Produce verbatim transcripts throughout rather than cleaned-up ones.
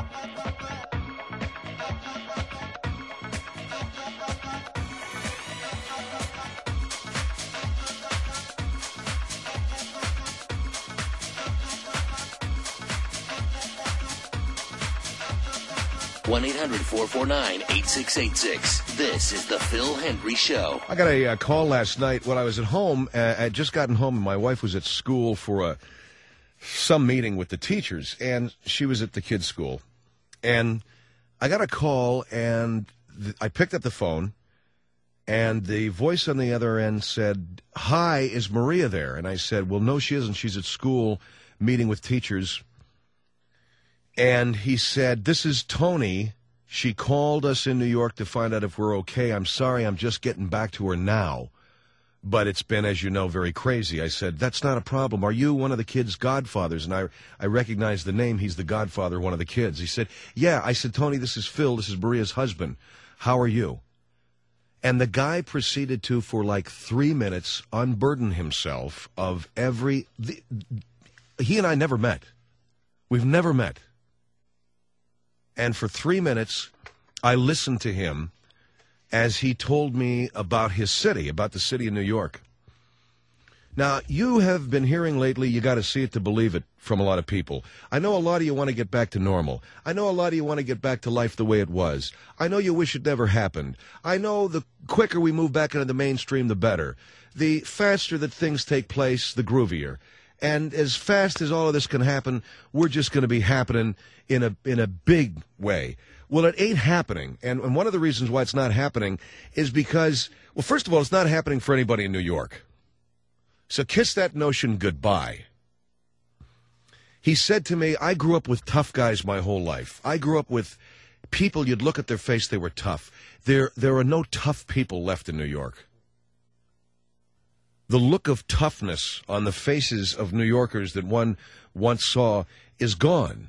one eight hundred four four nine eight six eight six. This is the Phil Hendry Show. I got a uh, call last night when I was at home. Uh, I had just gotten home, and my wife was at school for a some meeting with the teachers, and she was at the kids' school. And I got a call, and th- I picked up the phone, and the voice on the other end said, "Hi, is Maria there?" And I said, "Well, no, she isn't. She's at school meeting with teachers." And he said, "This is Tony. She called us in New York to find out if we're okay. I'm sorry, I'm just getting back to her now. But it's been, as you know, very crazy." I said, "That's not a problem. Are you one of the kids' godfathers?" And I, I recognized the name. He's the godfather of one of the kids. He said, "Yeah." I said, "Tony, this is Phil. This is Maria's husband. How are you?" And the guy proceeded to, for like three minutes, unburden himself of every... The, he and I never met. We've never met. And for three minutes, I listened to him as he told me about his city, about the city of New York. Now, you have been hearing lately, you got to see it to believe it, from a lot of people. I know a lot of you want to get back to normal. I know a lot of you want to get back to life the way it was. I know you wish it never happened. I know the quicker we move back into the mainstream, the better. The faster that things take place, the groovier. And as fast as all of this can happen, we're just going to be happening in a in a big way. Well, it ain't happening. And, and one of the reasons why it's not happening is because, well, first of all, it's not happening for anybody in New York. So kiss that notion goodbye. He said to me, "I grew up with tough guys my whole life. I grew up with people, you'd look at their face, they were tough. There, there are no tough people left in New York. The look of toughness on the faces of New Yorkers that one once saw is gone."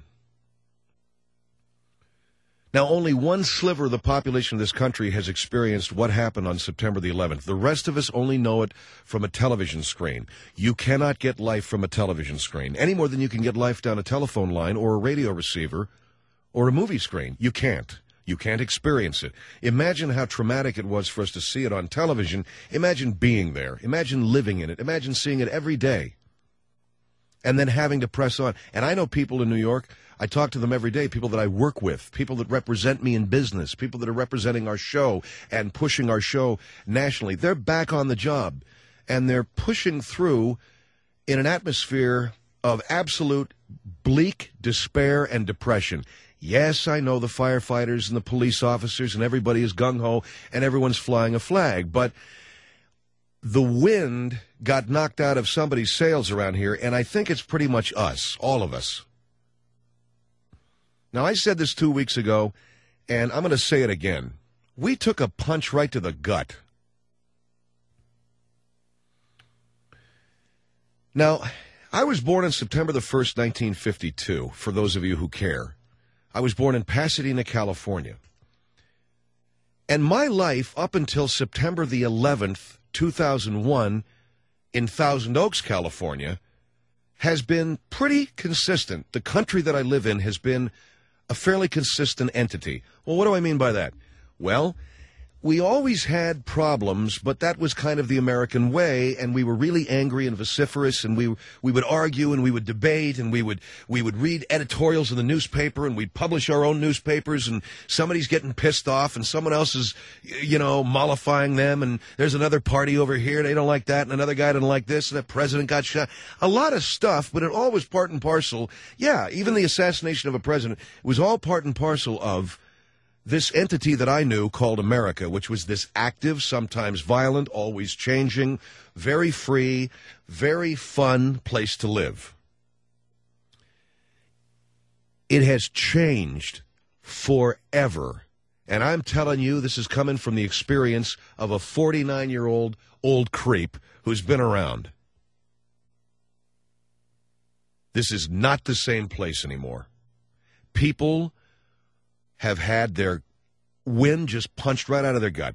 Now, only one sliver of the population of this country has experienced what happened on September the eleventh. The rest of us only know it from a television screen. You cannot get life from a television screen, any more than you can get life down a telephone line or a radio receiver or a movie screen. You can't. You can't experience it. Imagine how traumatic it was for us to see it on television. Imagine being there. Imagine living in it. Imagine seeing it every day and then having to press on. And I know people in New York, I talk to them every day, people that I work with, people that represent me in business, people that are representing our show and pushing our show nationally. They're back on the job, and they're pushing through in an atmosphere of absolute bleak despair and depression. Yes, I know the firefighters and the police officers and everybody is gung-ho and everyone's flying a flag, but the wind got knocked out of somebody's sails around here, and I think it's pretty much us, all of us. Now, I said this two weeks ago, and I'm going to say it again. We took a punch right to the gut. Now, I was born on September the first, nineteen fifty-two, for those of you who care. I was born in Pasadena, California. And my life up until September the eleventh, two thousand one, in Thousand Oaks, California, has been pretty consistent. The country that I live in has been a fairly consistent entity. Well, what do I mean by that? Well, we always had problems, but that was kind of the American way, and we were really angry and vociferous, and we we would argue and we would debate, and we would we would read editorials in the newspaper, and we'd publish our own newspapers, and somebody's getting pissed off, and someone else is, you know, mollifying them, and there's another party over here, they don't like that, and another guy didn't like this, and that president got shot. A lot of stuff, but it all was part and parcel. Yeah, even the assassination of a president was all part and parcel of this entity that I knew called America, which was this active, sometimes violent, always changing, very free, very fun place to live. It has changed forever. And I'm telling you, this is coming from the experience of a forty-nine-year-old old creep who's been around. This is not the same place anymore. People have had their wind just punched right out of their gut.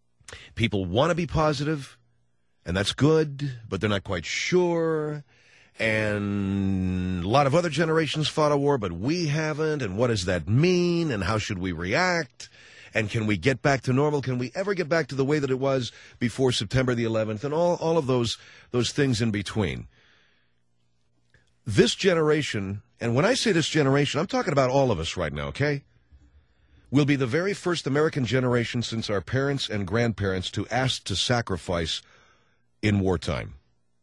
People want to be positive, and that's good, but they're not quite sure. and a lot of other generations fought a war, but we haven't, and what does that mean, and how should we react, and can we get back to normal? Can we ever get back to the way that it was before September the eleventh, and all, all of those, those things in between. This generation, and when I say this generation, I'm talking about all of us right now, okay? We'll be the very first American generation since our parents and grandparents to ask to sacrifice in wartime.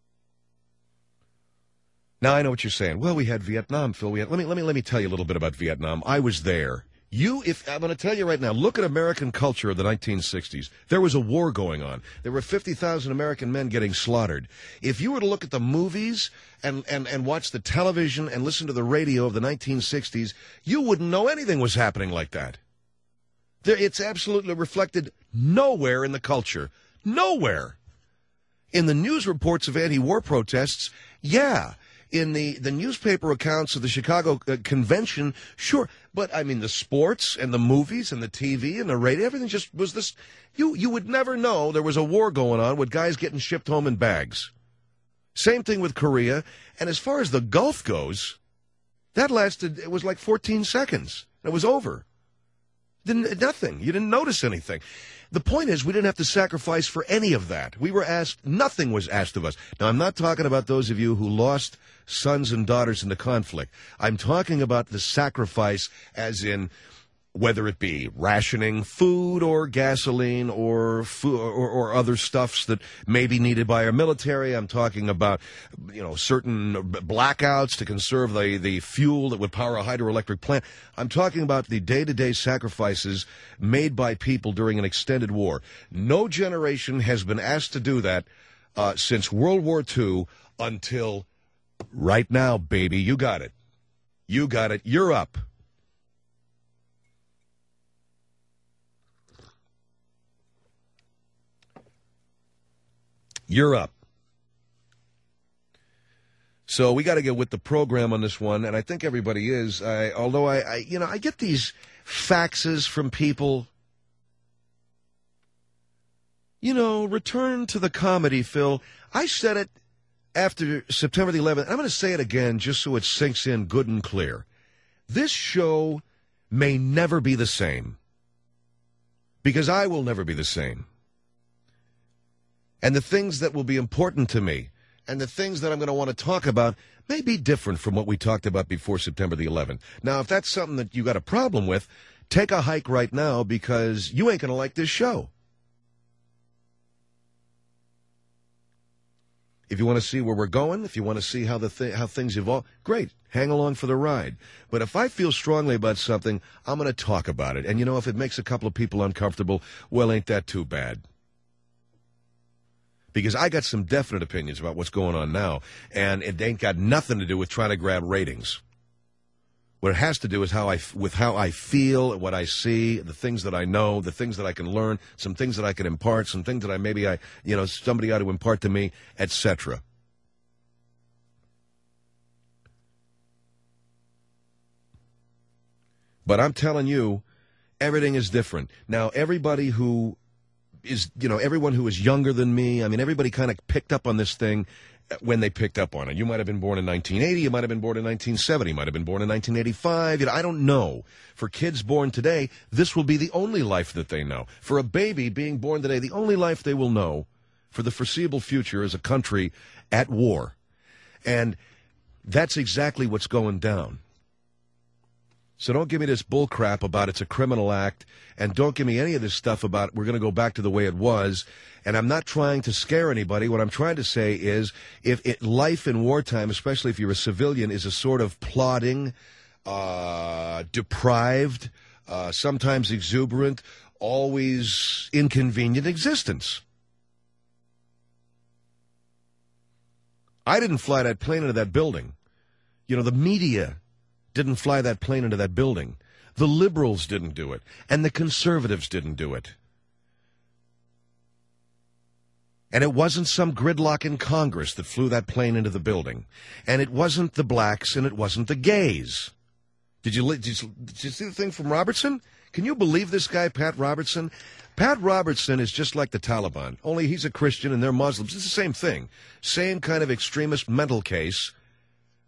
Now, I know what you're saying. Well, we had Vietnam, Phil. We had, let me let me let me tell you a little bit about Vietnam. I was there. You, if I'm going to tell you right now, look at American culture of the nineteen sixties. There was a war going on. There were fifty thousand American men getting slaughtered. If you were to look at the movies and, and, and watch the television and listen to the radio of the nineteen sixties, you wouldn't know anything was happening like that. There, it's absolutely reflected nowhere in the culture. Nowhere. In the news reports of anti-war protests, yeah. In the, the newspaper accounts of the Chicago uh, convention, sure. But, I mean, the sports and the movies and the T V and the radio, everything just was this. You, you would never know there was a war going on with guys getting shipped home in bags. Same thing with Korea. And as far as the Gulf goes, that lasted, it was like fourteen seconds. It was over. Didn't, nothing. You didn't notice anything. The point is, we didn't have to sacrifice for any of that. We were asked, nothing was asked of us. Now, I'm not talking about those of you who lost sons and daughters in the conflict. I'm talking about the sacrifice as in whether it be rationing food or gasoline or food or, or other stuffs that may be needed by our military. I'm talking about, you know, certain blackouts to conserve the, the fuel that would power a hydroelectric plant. I'm talking about the day-to-day sacrifices made by people during an extended war. No generation has been asked to do that uh, since World War Two until right now, baby. You got it. You got it. You're up. You're up. So we got to get with the program on this one, and I think everybody is. I, although I, I, you know, I get these faxes from people. You know, return to the comedy, Phil. I said it after September the eleventh. I'm going to say it again just so it sinks in good and clear. This show may never be the same because I will never be the same. And the things that will be important to me and the things that I'm going to want to talk about may be different from what we talked about before September the eleventh. Now, if that's something that you got a problem with, take a hike right now because you ain't going to like this show. If you want to see where we're going, if you want to see how the th- how things evolve, great, hang along for the ride. But if I feel strongly about something, I'm going to talk about it. And, you know, if it makes a couple of people uncomfortable, well, ain't that too bad? Because I got some definite opinions about what's going on now, and it ain't got nothing to do with trying to grab ratings. What it has to do is how I, with how I feel, what I see, the things that I know, the things that I can learn, some things that I can impart, some things that I maybe I, you know, somebody ought to impart to me, et cetera. But I'm telling you, everything is different. Now, everybody who is, you know, everyone who is younger than me, I mean, everybody kind of picked up on this thing when they picked up on it. You might have been born in nineteen eighty, you might have been born in nineteen seventy, you might have been born in nineteen eighty-five, you know, I don't know. For kids born today, this will be the only life that they know. For a baby being born today, the only life they will know for the foreseeable future is a country at war. And that's exactly what's going down. So don't give me this bull crap about it's a criminal act, and don't give me any of this stuff about we're going to go back to the way it was. And I'm not trying to scare anybody. What I'm trying to say is if it, life in wartime, especially if you're a civilian, is a sort of plodding, uh, deprived, uh, sometimes exuberant, always inconvenient existence. I didn't fly that plane into that building. You know, the media didn't fly that plane into that building. The liberals didn't do it. And the conservatives didn't do it. And it wasn't some gridlock in Congress that flew that plane into the building. And it wasn't the blacks and it wasn't the gays. Did you, did you, did you see the thing from Robertson? Can you believe this guy, Pat Robertson? Pat Robertson is just like the Taliban, only he's a Christian and they're Muslims. It's the same thing. Same kind of extremist mental case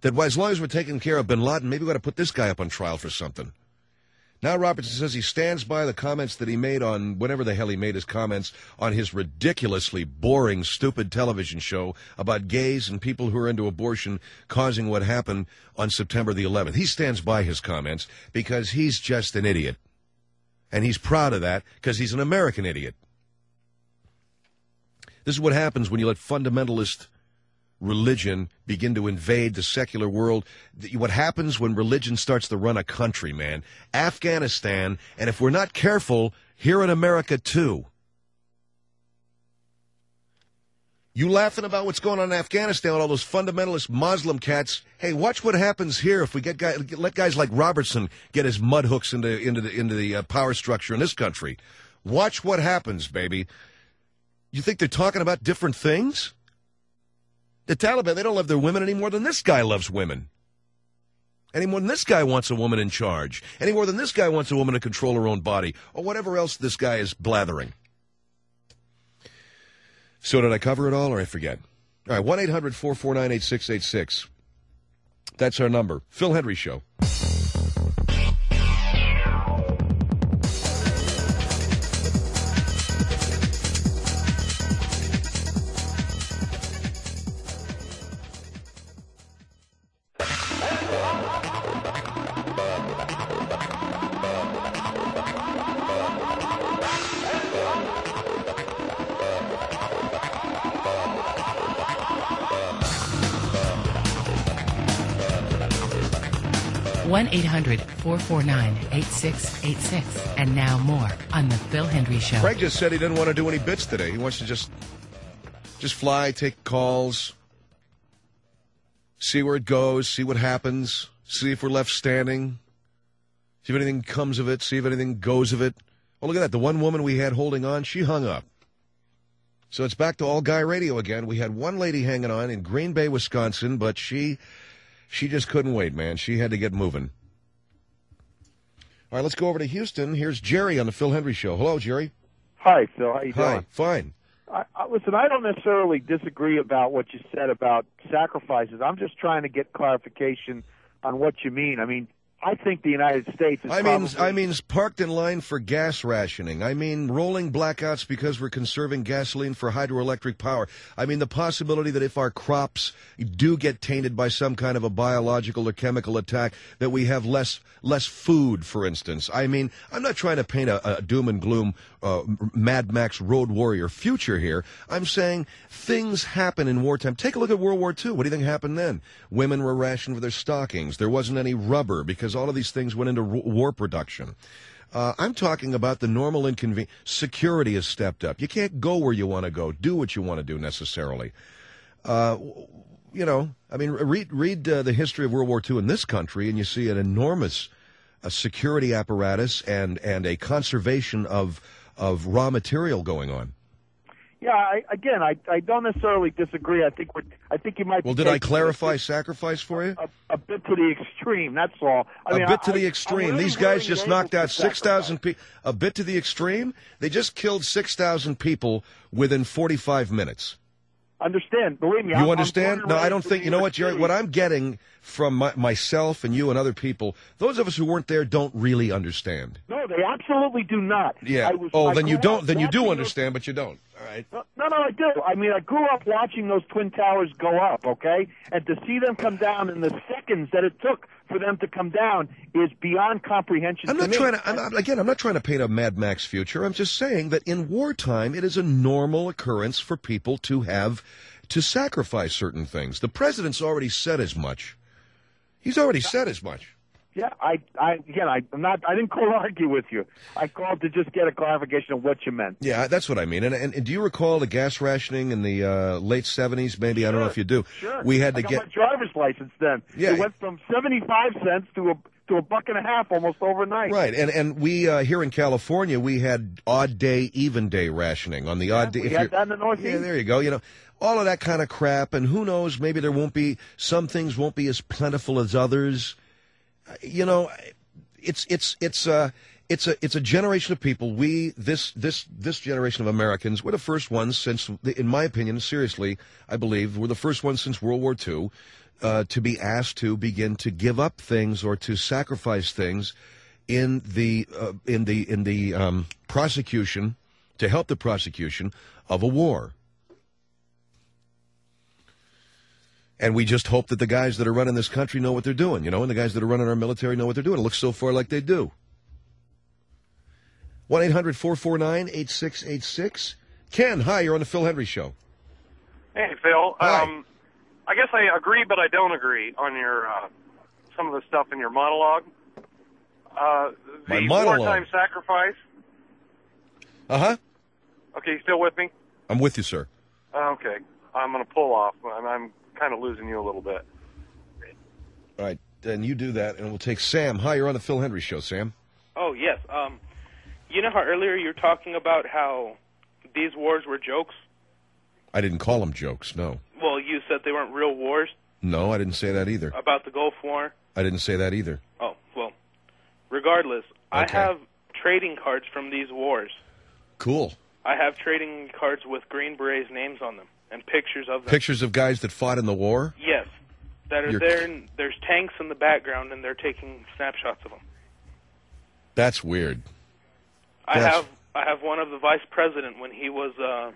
That as long as we're taking care of bin Laden, maybe we got to put this guy up on trial for something. Now Robertson says he stands by the comments that he made on whenever the hell he made his comments on his ridiculously boring, stupid television show about gays and people who are into abortion causing what happened on September the eleventh. He stands by his comments because he's just an idiot. And he's proud of that because he's an American idiot. This is what happens when you let fundamentalist religion begin to invade the secular world. What happens when religion starts to run a country, man? Afghanistan, and if we're not careful, here in America too. You laughing about what's going on in Afghanistan with all those fundamentalist Muslim cats? Hey, watch what happens here if we get guys, let guys like Robertson get his mud hooks into into the into the uh, power structure in this country. Watch what happens, baby. You think they're talking about different things? The Taliban, they don't love their women any more than this guy loves women. Any more than this guy wants a woman in charge. Any more than this guy wants a woman to control her own body. Or whatever else this guy is blathering. So did I cover it all, or I forget? All right, one eight hundred four four nine eight six eight six. That's our number. Phil Hendrie Show. one eight hundred four four nine eight six eight six. And now more on The Phil Hendrie Show. Craig just said he didn't want to do any bits today. He wants to just just fly, take calls, see where it goes, see what happens, see if we're left standing, see if anything comes of it, see if anything goes of it. Well, look at that. The one woman we had holding on, she hung up. So it's back to all-guy radio again. We had one lady hanging on in Green Bay, Wisconsin, but she... She just couldn't wait, man. She had to get moving. All right, let's go over to Houston. Here's Jerry on the Phil Hendrie Show. Hello, Jerry. Hi, Phil. How you doing? Hi, fine. I, I, listen, I don't necessarily disagree about what you said about sacrifices. I'm just trying to get clarification on what you mean. I mean, I think the United States is I probably... mean, I mean, parked in line for gas rationing. I mean, rolling blackouts because we're conserving gasoline for hydroelectric power. I mean, the possibility that if our crops do get tainted by some kind of a biological or chemical attack, that we have less less food, for instance. I mean, I'm not trying to paint a, a doom and gloom uh, Mad Max Road Warrior future here. I'm saying things happen in wartime. Take a look at World War Two. What do you think happened then? Women were rationed for their stockings. There wasn't any rubber because all of these things went into war production. Uh, I'm talking about the normal inconvenience. Security has stepped up. You can't go where you want to go, do what you want to do necessarily. Uh, you know, I mean, read read uh, the history of World War Two in this country, and you see an enormous uh, security apparatus and and a conservation of of raw material going on. Yeah, I, again, I, I don't necessarily disagree. I think we're, I think you might. Well, be did I clarify sacrifice for you? A, a bit to the extreme. That's all. I a mean, bit I, to the I, extreme. really These guys really just able knocked out to six thousand people. A bit to the extreme. They just killed six thousand people within forty-five minutes. Understand? Believe me. You I'm, understand? I'm No, I don't think. You know what, Jerry? What I'm getting from my, myself and you and other people, those of us who weren't there don't really understand. No, they absolutely do not. Yeah. I was, oh, I then you grew don't. up Then you do watching understand, but you don't. All right. Those, no, no, I do. I mean, I grew up watching those Twin Towers go up, okay? And to see them come down in the seconds that it took for them to come down is beyond comprehension. I'm to not me. trying to. I'm not, again, I'm not trying to paint a Mad Max future. I'm just saying that in wartime, it is a normal occurrence for people to have to sacrifice certain things. The president's already said as much. He's already said as much. Yeah, I, I again, I, I'm not. I didn't call to argue with you. I called to just get a clarification of what you meant. Yeah, that's what I mean. And, and, and do you recall the gas rationing in the uh, late seventies? Maybe Sure, I don't know if you do. Sure. We had I to got get my driver's license then. Yeah. It went from seventy-five cents to a to a buck and a half almost overnight. Right, and and we uh, here in California we had odd day, even day rationing on the Yeah, odd day. we if had you're- that in the Northeast. Yeah, there you go. You know, all of that kind of crap, and who knows? Maybe there won't be some things won't be as plentiful as others. Uh, You know, it's it's it's uh it's a it's a generation of people. We this this this generation of Americans, we're the first ones since, in my opinion, seriously, I believe we're the first ones since World War Two uh, to be asked to begin to give up things or to sacrifice things in the uh, in the in the um, prosecution to help the prosecution of a war. And we just hope that the guys that are running this country know what they're doing, you know, and the guys that are running our military know what they're doing. It looks so far like they do. one eight hundred four four nine eight six eight six. Ken, hi, you're on the Phil Hendry Show. Hey, Phil. Hi. Um, I guess I agree, but I don't agree on your uh, some of the stuff in your monologue. Uh, the My monologue. wartime sacrifice. Uh-huh. Okay, you still with me? I'm with you, sir. Uh, okay. I'm going to pull off. I'm, I'm kind of losing you a little bit. All right, then you do that, and we'll take Sam. Hi, you're on the Phil Hendry Show, Sam. Oh, yes. Um, you know how earlier you were talking about how these wars were jokes? I didn't call them jokes, no. Well, you said they weren't real wars? No, I didn't say that either. About the Gulf War? I didn't say that either. Oh, well, regardless, I Okay. have trading cards from these wars. Cool. I have trading cards with Green Berets' names on them and pictures of them. Pictures of guys that fought in the war? Yes. That are You're- there, and there's tanks in the background, and they're taking snapshots of them. That's weird. I That's- have I have one of the vice president when he was... Uh,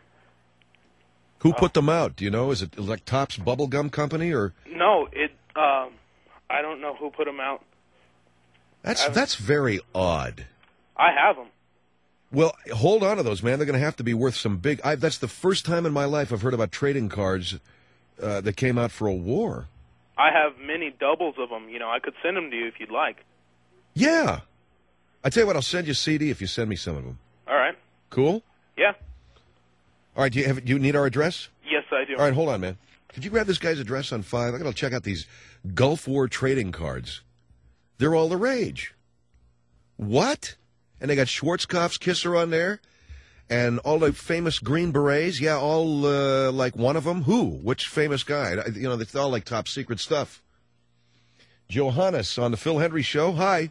Who put them out? Do you know? Is it like Topps Bubblegum Company or? no, it. Um, I don't know who put them out. That's I've- that's very odd. I have them. Well, hold on to those, man. They're going to have to be worth some big. I, that's the first time in my life I've heard about trading cards uh, that came out for a war. I have many doubles of them. You know, I could send them to you if you'd like. Yeah, I tell you what, I'll send you a C D if you send me some of them. All right. Cool. Yeah. All right. Do you have? Do you need our address? Yes, I do. All right. Hold on, man. Could you grab this guy's address on file? I got to check out these Gulf War trading cards. They're all the rage. What? And they got Schwarzkopf's Kisser on there, and all the famous Green Berets. Yeah, all uh, like one of them. Who? Which famous guy? I- You know, it's all like top secret stuff. Johannes on the Phil Hendry Show. Hi.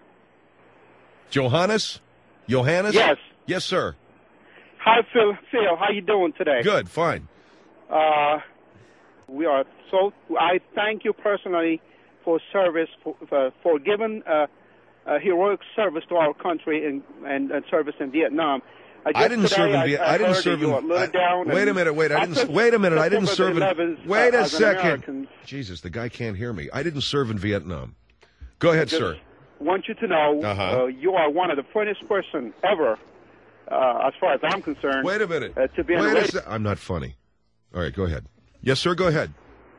Johannes? Johannes? Yes. Yes, sir. Hi, Phil. Phil, how you doing today? Good. Fine. Uh, we are so. I thank you personally for service for for, for giving uh, a heroic service to our country and and, and service in Vietnam. Uh, I didn't just serve today in Vietnam. I, I, I didn't heard serve that you in. were let I- down wait a and minute. Wait. I didn't. took Wait a minute. I didn't serve September in. eleventh, Wait uh, a as an second. American. Jesus, the guy can't hear me. I didn't serve in Vietnam. Go ahead, Just sir. want you to know Uh-huh. uh, you are one of the funniest person ever, uh, as far as I'm concerned. Wait a minute. Uh, to be on Wait the a radio. se- I'm not funny. All right, go ahead. Yes, sir. Go ahead.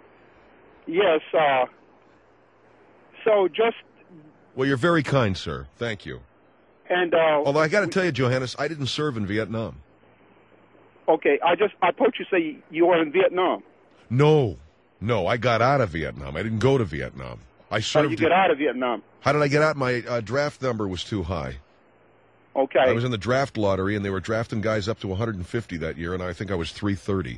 Yes. Uh, so just Well, you're very kind, sir. Thank you. and uh, Although I got to tell you, Johannes, I didn't serve in Vietnam. okay, I just I thought you say you were in Vietnam. No, no, I got out of Vietnam. I didn't go to Vietnam. I How served. did you get out of Vietnam? How did I get out? My uh, draft number was too high. Okay. I was in the draft lottery, and they were drafting guys up to one hundred fifty that year, and I think I was three thirty.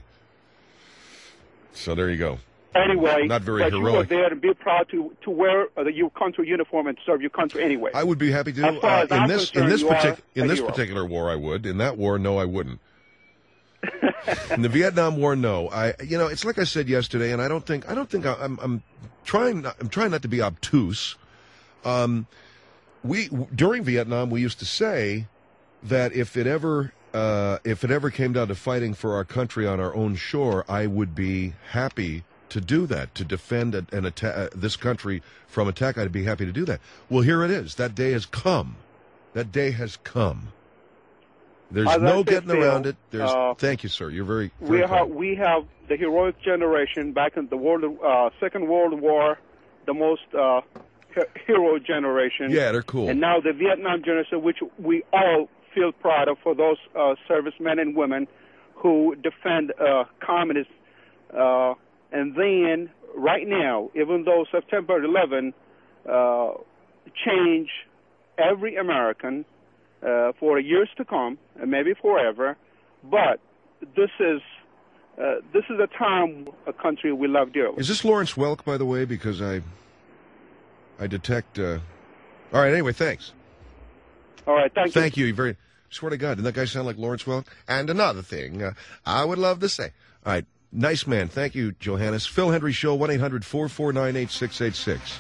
So there you go. Anyway, Not very but you were heroic. there to be proud to to wear uh, the, your country uniform and serve your country anyway. I would be happy to. As far Uh, as in I'm this in concerned, this you are partic- in a this hero. particular war, I would. In that war, no, I wouldn't. In the Vietnam War, no. I, you know, it's like I said yesterday, and I don't think I don't think I, I'm I'm trying not, I'm trying not to be obtuse. Um, we during Vietnam, we used to say that if it ever uh, if it ever came down to fighting for our country on our own shore, I would be happy to do that, to defend a- an attack, uh, this country from attack. I'd be happy to do that. Well, here it is. That day has come. That day has come. There's As I no said, getting Phil, around it. There's. uh, thank you, sir. You're very. we very have kind. we have the heroic generation back in the world uh, Second World War, the most uh, he- hero generation. Yeah, they're cool. And now the Vietnam generation, which we all feel proud of for those uh, servicemen and women who defend uh, communists. Uh, and then, right now, even though September eleventh uh, changed every American uh, for years to come, and maybe forever, but this is uh, this is a time, a country we love dearly. Is this Lawrence Welk, by the way? Because I, I detect. Uh... All right. Anyway, thanks. All right, thank you. Thank you. You very swear to God, didn't that guy sound like Lawrence Welk? And another thing, uh, I would love to say. All right, nice man. Thank you, Johannes. Phil Hendry Show, one eight hundred four four nine eight six eight six.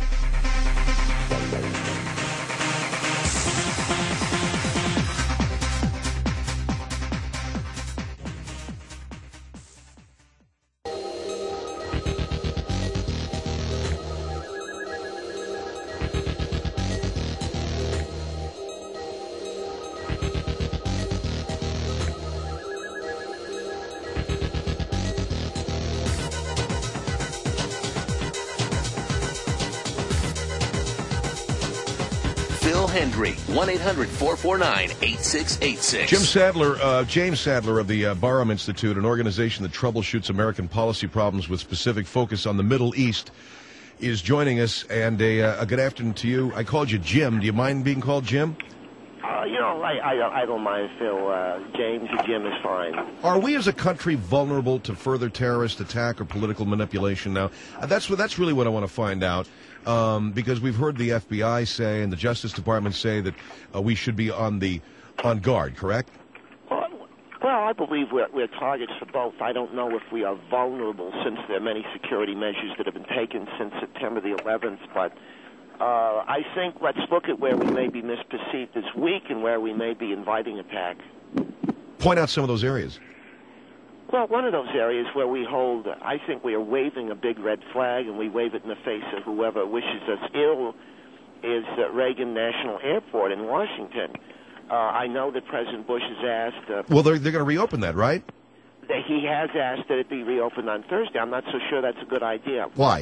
Phil Hendry, one eight hundred four four nine eight six eight six. Jim Sadler, uh, James Sadler of the uh, Barham Institute, an organization that troubleshoots American policy problems with specific focus on the Middle East, is joining us. And a, uh, a good afternoon to you. I called you Jim. Do you mind being called Jim? Uh, you know, I, I, I don't mind, Phil. Uh, James or Jim is fine. Are we as a country vulnerable to further terrorist attack or political manipulation now? Uh, that's what. That's really what I want to find out. Um, because we've heard the F B I say and the Justice Department say that uh, we should be on the on guard, correct? Well, well I believe we're, we're targets for both. I don't know if we are vulnerable since there are many security measures that have been taken since September the eleventh, but uh, I think let's look at where we may be misperceived as weak and where we may be inviting attack. Point out some of those areas. Well, one of those areas where we hold, I think we are waving a big red flag, and we wave it in the face of whoever wishes us ill, is uh, Reagan National Airport in Washington. Uh, I know that President Bush has asked... Uh, well, they're, they're going to reopen that, right? That he has asked that it be reopened on Thursday. I'm not so sure that's a good idea. Why?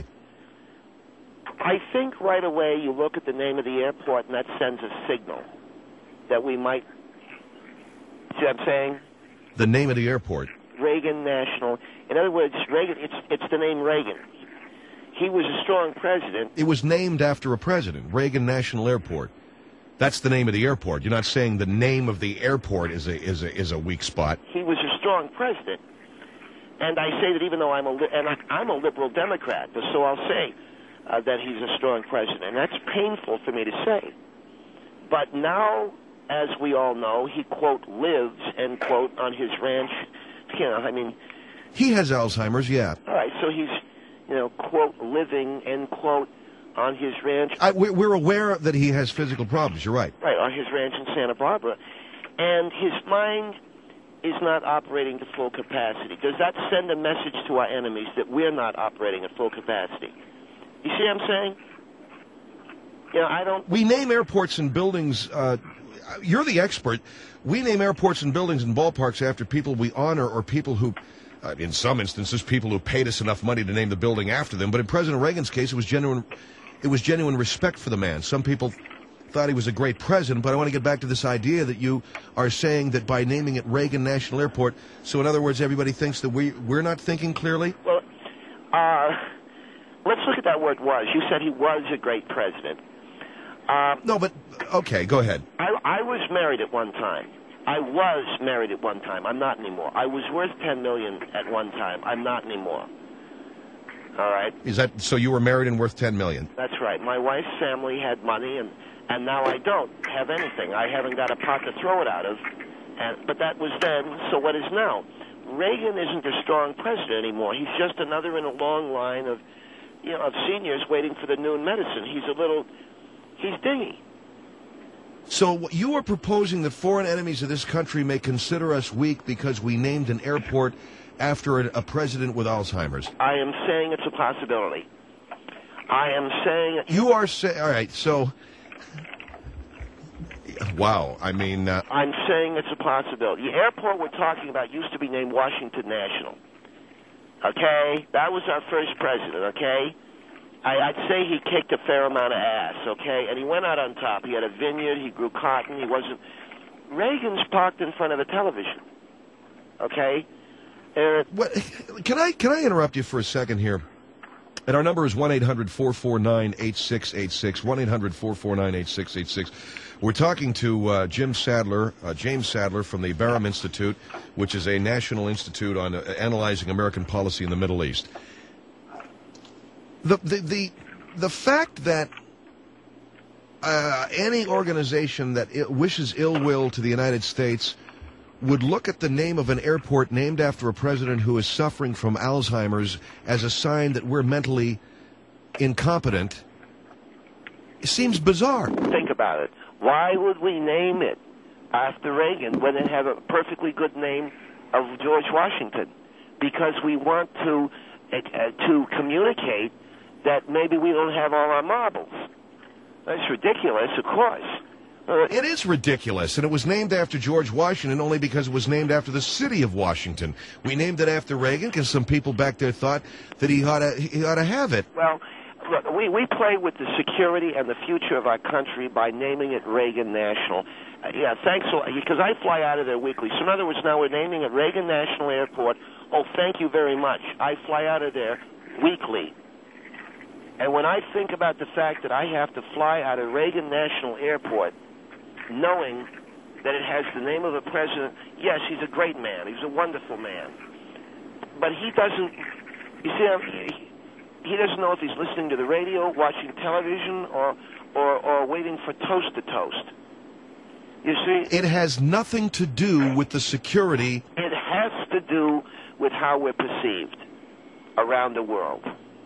I think right away you look at the name of the airport, and that sends a signal that we might... See what I'm saying? The name of the airport. Reagan National. In other words, Reagan. It's it's the name Reagan. He was a strong president. It was named after a president, Reagan National Airport. That's the name of the airport. You're not saying the name of the airport is a is a is a weak spot. He was a strong president, and I say that even though I'm a li- and I, I'm a liberal Democrat, so I'll say uh, that he's a strong president, and that's painful for me to say. But now, as we all know, he quote lives end quote on his ranch. You know, I mean, he has Alzheimer's, yeah. All right, so he's, you know, quote, living, end quote, on his ranch. I, we're, we're aware that he has physical problems, you're right. Right, on his ranch in Santa Barbara. And his mind is not operating to full capacity. Does that send a message to our enemies that we're not operating at full capacity? You see what I'm saying? You know, I don't... We name airports and buildings... Uh, You're the expert. We name airports and buildings and ballparks after people we honor or people who, uh, in some instances, people who paid us enough money to name the building after them. But in President Reagan's case, it was genuine. It was genuine respect for the man. Some people thought he was a great president, but I want to get back to this idea that you are saying that by naming it Reagan National Airport, so in other words, everybody thinks that we we're not thinking clearly. Well, uh, let's look at that word "was." You said he was a great president. Um, no, but, okay, go ahead. I, I was married at one time. I was married at one time. I'm not anymore. I was worth ten million dollars at one time. I'm not anymore. All right? Is that, so you were married and worth ten million dollars? That's right. My wife's family had money, and, and now I don't have anything. I haven't got a pot to throw it out of. And, but that was then, so what is now? Reagan isn't a strong president anymore. He's just another in a long line of, you know, of seniors waiting for the noon medicine. He's a little... He's dingy. So you are proposing that foreign enemies of this country may consider us weak because we named an airport after a, a president with Alzheimer's? I am saying it's a possibility. I am saying... You are saying... All right, so... Wow, I mean... Uh, I'm saying it's a possibility. The airport we're talking about used to be named Washington National. Okay? That was our first president, okay? I, I'd say he kicked a fair amount of ass, okay? And he went out on top. He had a vineyard. He grew cotton. He wasn't... Reagan's parked in front of the television, okay? Uh, what, can I can I interrupt you for a second here? And our number is one eight hundred four four nine eight six eight six, one eight hundred four four nine eight six eight six. We're talking to uh, Jim Sadler, uh, James Sadler from the Barham Institute, which is a national institute on uh, analyzing American policy in the Middle East. The, the the the fact that uh, any organization that I- wishes ill will to the United States would look at the name of an airport named after a president who is suffering from Alzheimer's as a sign that we're mentally incompetent. It seems bizarre. Think about it. Why would we name it after Reagan when it had a perfectly good name of George Washington? Because we want to uh, to communicate that maybe we don't have all our marbles. That's ridiculous, of course. Uh, It is ridiculous, and it was named after George Washington only because it was named after the city of Washington. We named it after Reagan because some people back there thought that he ought to, he ought to have it. Well, look, we, we play with the security and the future of our country by naming it Reagan National. Uh, yeah, thanks a lot, because I fly out of there weekly. So in other words, now we're naming it Reagan National Airport. Oh, thank you very much. I fly out of there weekly. And when I think about the fact that I have to fly out of Reagan National Airport, knowing that it has the name of a president, yes, he's a great man. He's a wonderful man. But he doesn't, you see, he, he doesn't know if he's listening to the radio, watching television, or, or, or waiting for toast to toast. You see? It has nothing to do with the security. It has to do with how we're perceived around the world.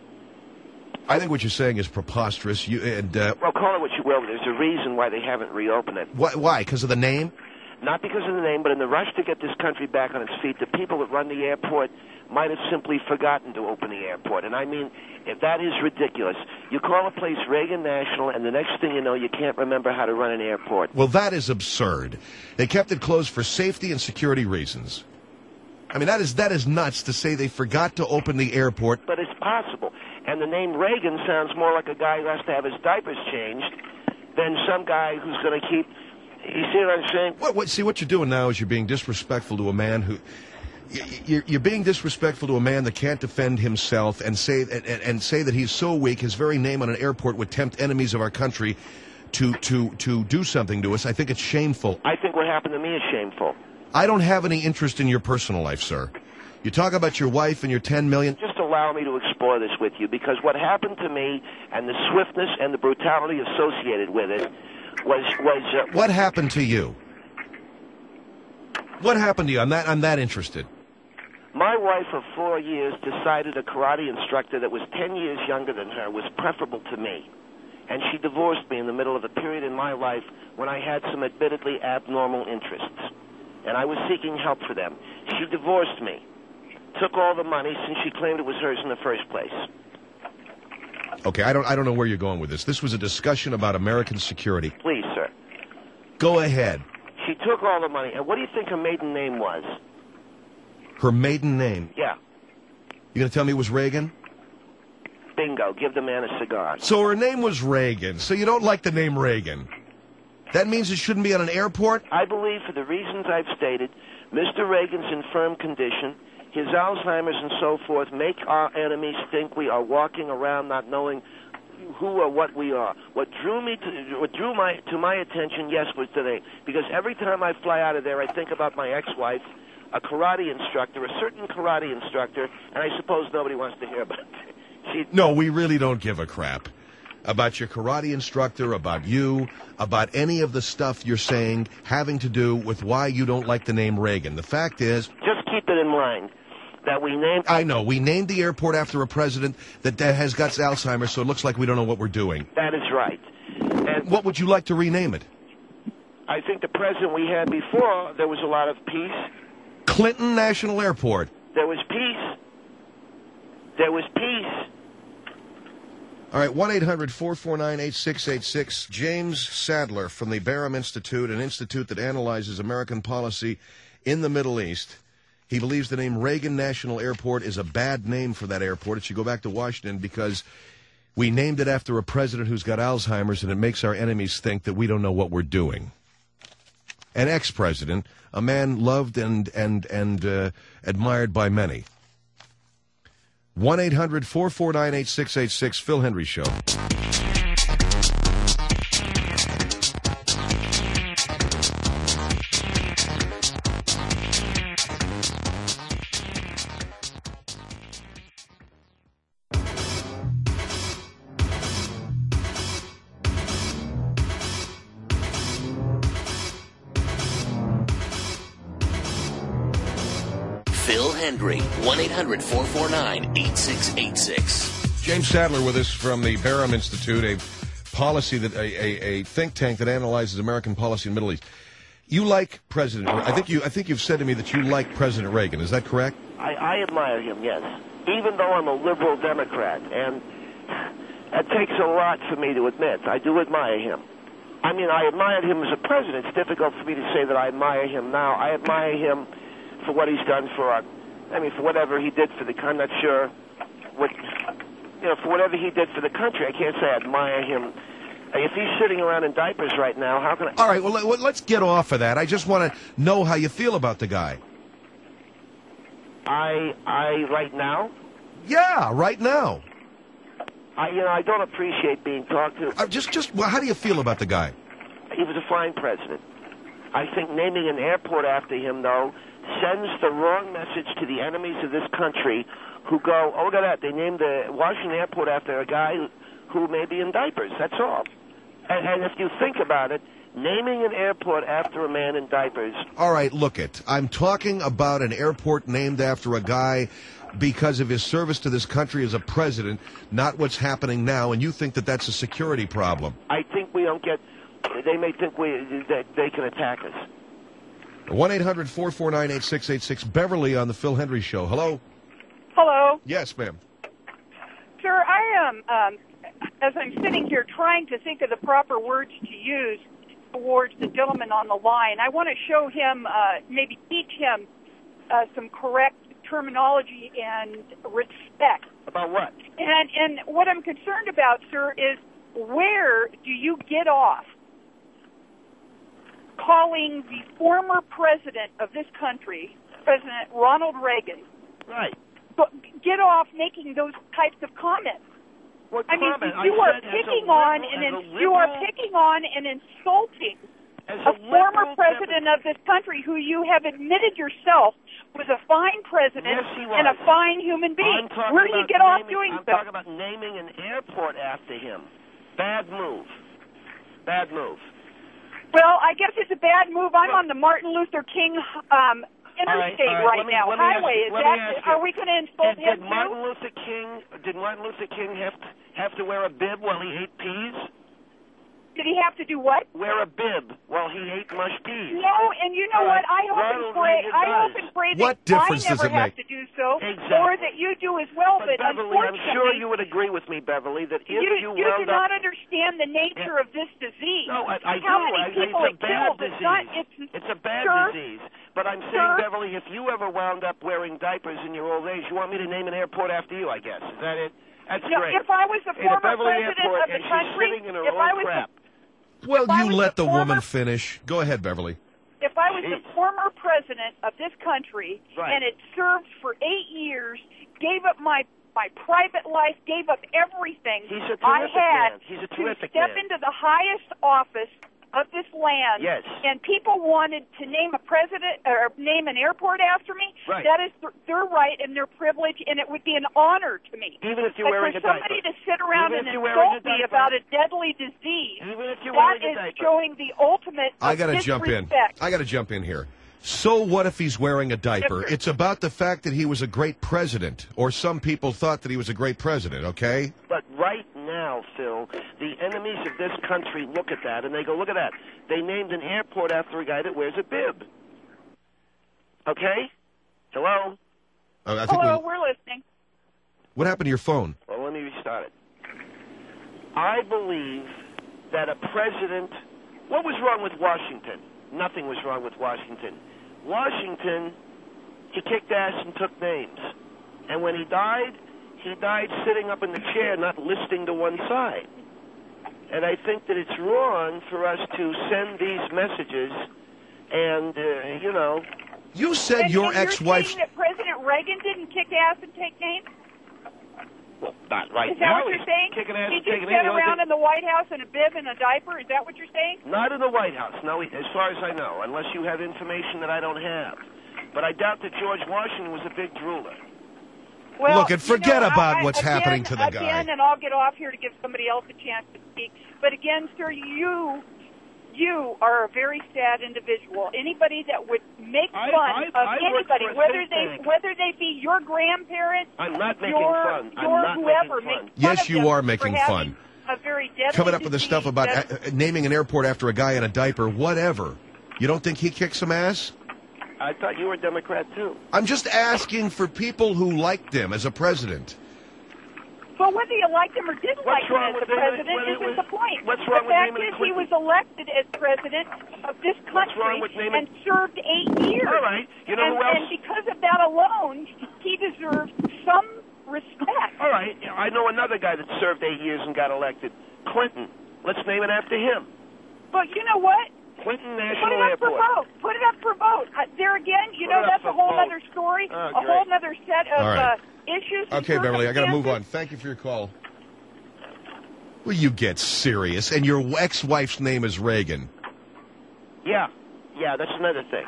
I think what you're saying is preposterous. You and uh, Well, call it what you will, but there's a reason why they haven't reopened it. why? Why? Because of the name? Not because of the name, but in the rush to get this country back on its feet, the people that run the airport might have simply forgotten to open the airport. And I mean, if that is ridiculous. You call a place Reagan National, and the next thing you know, you can't remember how to run an airport. Well, that is absurd. They kept it closed for safety and security reasons. I mean, that is that is nuts to say they forgot to open the airport. But it's possible. And the name Reagan sounds more like a guy who has to have his diapers changed than some guy who's going to keep... You see what I'm saying? What, what, see, what you're doing now is you're being disrespectful to a man who... You're, you're being disrespectful to a man that can't defend himself and say and, and say that he's so weak, his very name on an airport would tempt enemies of our country to, to, to do something to us. I think it's shameful. I think what happened to me is shameful. I don't have any interest in your personal life, sir. You talk about your wife and your ten million... Just allow me to explore this with you, because what happened to me and the swiftness and the brutality associated with it was... was uh, What happened to you? What happened to you? I'm that, I'm that interested. My wife of four years decided a karate instructor that was ten years younger than her was preferable to me. And she divorced me in the middle of a period in my life when I had some admittedly abnormal interests. And I was seeking help for them. She divorced me, took all the money since she claimed it was hers in the first place. Okay, I don't I don't know where you're going with this. This was a discussion about American security. Please, sir. Go ahead. She took all the money. And what do you think her maiden name was? Her maiden name. Yeah. You going to tell me it was Reagan? Bingo. Give the man a cigar. So her name was Reagan. So you don't like the name Reagan. That means it shouldn't be on an airport? I believe, for the reasons I've stated, Mister Reagan's infirm condition, his Alzheimer's and so forth, make our enemies think we are walking around not knowing who or what we are. What drew me to what drew my to my attention, yes, was today, because every time I fly out of there, I think about my ex-wife, a karate instructor, a certain karate instructor, and I suppose nobody wants to hear about it. She, No, we really don't give a crap about your karate instructor, about you, about any of the stuff you're saying having to do with why you don't like the name Reagan. The fact is... Just keep it in mind that we named... I know. We named the airport after a president that, that has got Alzheimer's, so it looks like we don't know what we're doing. That is right. And what would you like to rename it? I think the president we had before, there was a lot of peace. Clinton National Airport. There was peace. There was peace. All right, one eight hundred four four nine eight six eight six. James Sadler from the Barham Institute, an institute that analyzes American policy in the Middle East. He believes the name Reagan National Airport is a bad name for that airport. It should go back to Washington because we named it after a president who's got Alzheimer's, and it makes our enemies think that we don't know what we're doing. An ex-president, a man loved and, and, and uh, admired by many. one eight hundred four four nine eight six eight six, Phil Hendry Show. Phil Hendry, one eight hundred four four nine eight six eight six. James Sadler with us from the Barham Institute, a policy that a, a, a think tank that analyzes American policy in the Middle East. You like President? I think you. I think you've said to me that you like President Reagan. Is that correct? I, I admire him, yes. Even though I'm a liberal Democrat, and it takes a lot for me to admit, I do admire him. I mean, I admired him as a president. It's difficult for me to say that I admire him now. I admire him for what he's done for our, I mean, for whatever he did for the country. I'm not sure what, you know, for whatever he did for the country. I can't say I admire him. If he's sitting around in diapers right now, how can I? All right, well, let, let's get off of that. I just want to know how you feel about the guy. I, I, right now? Yeah, right now. I, you know, I don't appreciate being talked to. Uh, just, just, well, how do you feel about the guy? He was a fine president. I think naming an airport after him, though, sends the wrong message to the enemies of this country who go, oh, look at that, they named the Washington airport after a guy who may be in diapers. That's all. And, and if you think about it, naming an airport after a man in diapers. All right, look it. I'm talking about an airport named after a guy because of his service to this country as a president, not what's happening now, and you think that that's a security problem. I think we don't get, they may think we that they can attack us. one eight hundred four four nine eight six eight six. Beverly on the Phil Hendry Show. Hello? Hello. Yes, ma'am. Sir, I am, um, as I'm sitting here trying to think of the proper words to use towards the gentleman on the line, I want to show him, uh, maybe teach him uh, some correct terminology and respect. About what? And and what I'm concerned about, sir, is where do you get off calling the former president of this country, President Ronald Reagan, right? Get off making those types of comments. What I mean, comment? you I are said picking liberal, on and in, you are picking on and insulting a, a former president Democrat. of this country who you have admitted yourself was a fine president Yes, he was. and a fine human being. I'm talking Where do you about get off naming, doing I'm so? talking about naming an airport after him. Bad move. Bad move. Well, I guess it's a bad move. I'm on the Martin Luther King um, interstate all right, right, let me- now. let me ask Highway. you- Is let me that? ask you, Are we going to insult Did, him did Martin too? Luther King? Did Martin Luther King have to, have to wear a bib while he ate peas? Did he have to do what? Wear a bib while he ate mushed peas. No, and you know All what? right, I hope Ronald and pray. Reagan I does. hope and pray that What difference I does never it have make? to do so, Exactly. or that you do as well. But But, Beverly, I'm sure unfortunately, you would agree with me, Beverly, that if you, you, you wound do up... not understand the nature Yeah. of this disease. No, I, I How do. many I, people it's a it bad kills? disease. It's not. It's, It's a bad sir, disease. But I'm saying, Sir? Beverly, if you ever wound up wearing diapers in your old age, you want me to name an airport after you, I guess. Is that it? That's you know, great. if I was the In a former Beverly president airport of the and she's country, sitting in her if own I was crap. Well, If I you was let the the former- woman finish. Go ahead, Beverly. the, if I was the Jeez. former president of this country Right. and had served for eight years, gave up my my private life, gave up everything He's a I terrific had man. He's a to terrific step man. into the highest office of this land, Yes. and people wanted to name a president or name an airport after me, Right. that is th- their right and their privilege, and it would be an honor to me. Even if you're But wearing for a diaper. somebody to sit around Even and if you're wearing insult a me diaper. about a deadly disease, Even if you're that wearing a is diaper. showing the ultimate I of got to jump in. disrespect. I got to jump in here. So what if he's wearing a diaper? Yes, sir. It's about the fact that he was a great president, or some people thought that he was a great president, okay? But right now, Phil, the enemies of this country look at that and they go, look at that. They named an airport after a guy that wears a bib. Okay? Hello? Uh, I think Hello, we, we're listening. what happened to your phone? Well, let me restart it. I believe that a president... What was wrong with Washington? Nothing was wrong with Washington. Washington, he kicked ass and took names. And when he died, he died sitting up in the chair, not listening to one side. And I think that it's wrong for us to send these messages and, uh, you know... You said And, your and you're ex-wife... saying that President Reagan didn't kick ass and take names? Well, not right Is that now. what you're He's saying? Kicking ass He and just taking sat names. The only around thing- in the White House in a bib and a diaper? Is that what you're saying? Not in the White House, no, as far as I know, unless you have information that I don't have. But I doubt that George Washington was a big drooler. Well, Look, and forget you know, about I, what's again, happening to the guy. Again, and I'll get off here to give somebody else a chance to speak. But again, sir, you you are a very sad individual. Anybody that would make I- fun I- of I work anybody, for a whether think they tank. whether they be your grandparents, I'm not making your, fun. I'm your not whoever, making fun. make fun Yes, of you them are for making having fun. A very deadly Coming up with the stuff disease about that- uh, naming an airport after a guy in a diaper, whatever. You don't think he kicked some ass? I thought you were a Democrat, too. I'm just asking for people who liked him as a president. But whether you liked him or didn't What's like him wrong as with the naming- president whether- isn't the point. what's wrong the with fact naming is he Clinton? was elected as president of this country wrong with naming- and served eight years. All right. You know and, who else? and because of that alone, he deserves some respect. All right. I know another guy that served eight years and got elected. Clinton. Let's name it after him. But you know what? Clinton Put National it up for Airport. vote. Put it up for vote. Uh, there again, you Put know, it up that's for a whole vote. other story, Oh, a great. whole other set of All right. uh, issues. and Okay, Beverly, I got to move on. circumstances. Thank you for your call. Will you get serious? And your ex-wife's name is Reagan. Yeah. Yeah, that's another thing.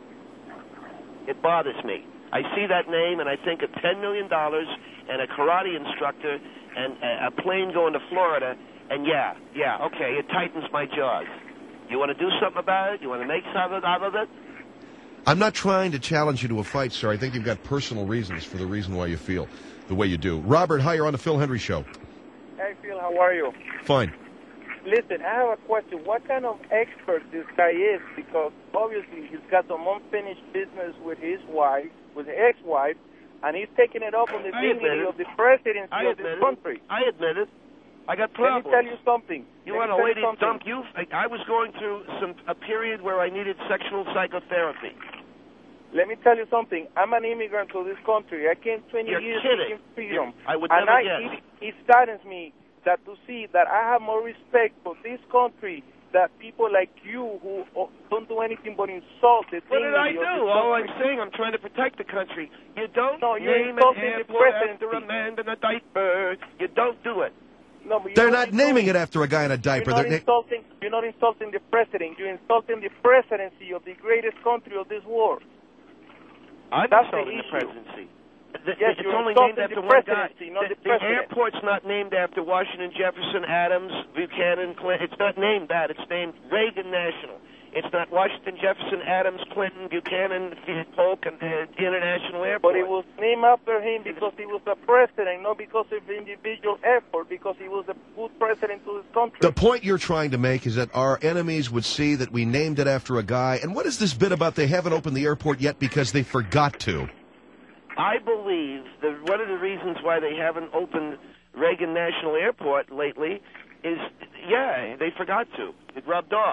It bothers me. I see that name and I think of ten million dollars and a karate instructor and a, a plane going to Florida. And yeah, yeah, okay, it tightens my jaws. You want to do something about it? You want to make something out of it? I'm not trying to challenge you to a fight, sir. I think you've got personal reasons for the reason why you feel the way you do. Robert, hi, you're on the Phil Hendry Show. Hey, Phil, how are you? Fine. Listen, I have a question. What kind of expert this guy is? Because obviously he's got some unfinished business with his wife, with his ex-wife, and he's taking it up on the I admit dignity it. of the presidency I of admit this it. country. I admit it. I got Let problems. me tell you something. You Let want me a tell lady to something. dump you? I, I was going through some a period where I needed sexual psychotherapy. Let me tell you something. I'm an immigrant to this country. I came twenty You're years kidding. seeking freedom. I would and never I, guess. It, it saddens me that to see that I have more respect for this country that people like you who don't do anything but insult the What did I dignity of do? this All I'm country. saying, I'm trying to protect the country. You don't No, you're name an insulting the airport presidency. after a man in a diaper. You don't do it. No, but you They're know not what you're naming doing? it after a guy in a diaper. You're not, They're na- insulting, you're not insulting the president. You're insulting the presidency of the greatest country of this world. I'm That's insulting the the, issue. presidency. The, Yes, it's you're only insulting named after the one guy. presidency, not the, the the president. airport's not named after Washington, Jefferson, Adams, Buchanan, Clinton. It's not named that. It's named Reagan National. It's not Washington, Jefferson, Adams, Clinton, Buchanan, Polk, and uh, International Airport. But it was named after him because he was the president, not because of the individual effort, because he was a good president to this country. The point you're trying to make is that our enemies would see that we named it after a guy. And what is this bit about they haven't opened the airport yet because they forgot to? I believe that one of the reasons why they haven't opened Reagan National Airport lately is, yeah, they forgot to. It rubbed off.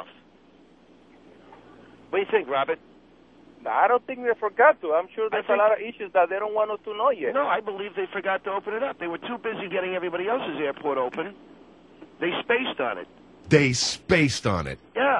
What do you think, Robert? I don't think they forgot to. I'm sure there's I think- a lot of issues that they don't want us to know yet. No, I believe they forgot to open it up. They were too busy getting everybody else's airport open. They spaced on it. They spaced on it. Yeah.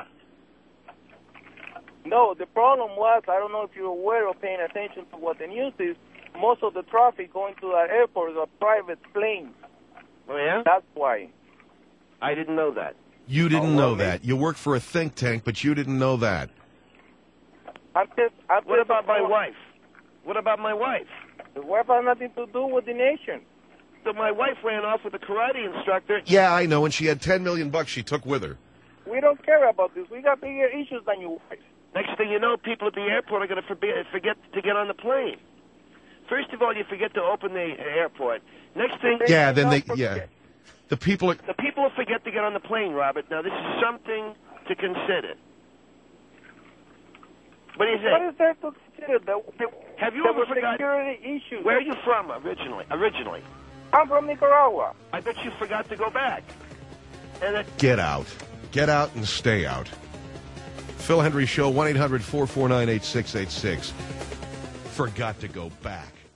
No, the problem was, I don't know if you're aware or paying attention to what the news is, most of the traffic going to that airport are private planes. Oh, yeah? That's why. I didn't know that. You didn't Oh, know well, that. You work for a think tank, but you didn't know that. I'm just, I'm What just about my wife? What about my wife? The wife has nothing to do with the nation. So my wife ran off with a karate instructor. Yeah, I know. And she had ten million bucks she took with her. We don't care about this. We got bigger issues than your wife. Next thing you know, people at the airport are going to forget, forget to get on the plane. First of all, you forget to open the airport. Next thing, Yeah, then they, yeah. The people are, the people will forget to get on the plane, Robert. Now, this is something to consider. What do you think? What is there to consider? The, the, Have you there ever were forgot- security issues. Where are you from originally? Originally, I'm from Nicaragua. I bet you forgot to go back. And it, get out. Get out and stay out. Phil Hendry Show, one eight hundred four four nine eight six eight six. Forgot to go back.